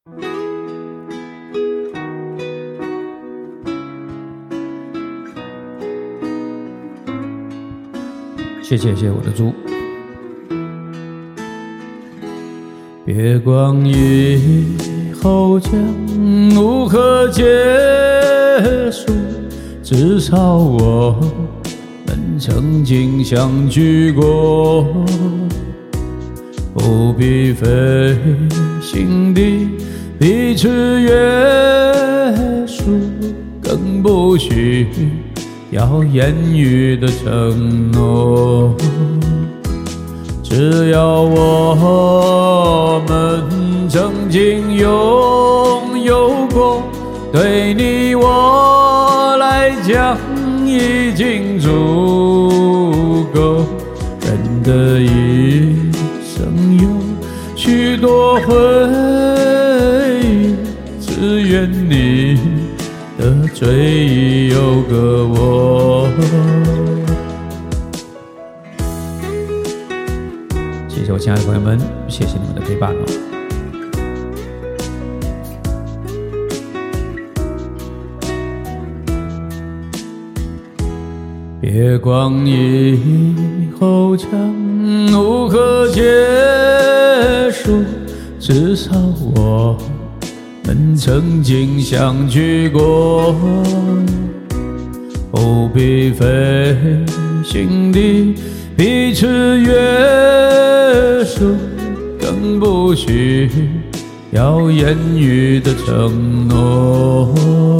谢谢我的猪。别光以后将如何结束，至少我们曾经相聚过，不必费心地彼此约束，更不需要言语的承诺，只要我们曾经拥有过，对你我来讲已经足够。人的一生有许多回忆，只愿你得罪已有个我。谢谢我亲爱的朋友们，谢谢你们的陪伴哦。别光以后将如何结束，至少我们曾经相聚过，不必费心地彼此约束，更不需要言语的承诺，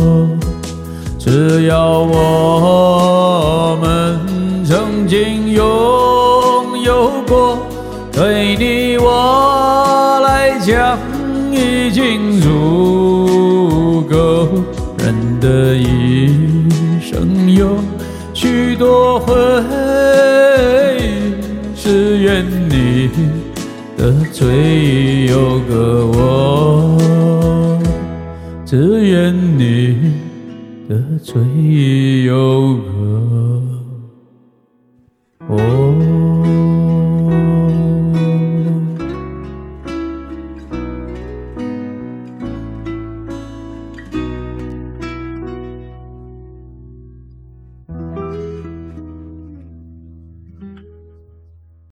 只要我们曾经拥有过，对你我来讲已经足够。人的一生有许多回忆，只愿你得罪已有个我，只愿你得罪已有个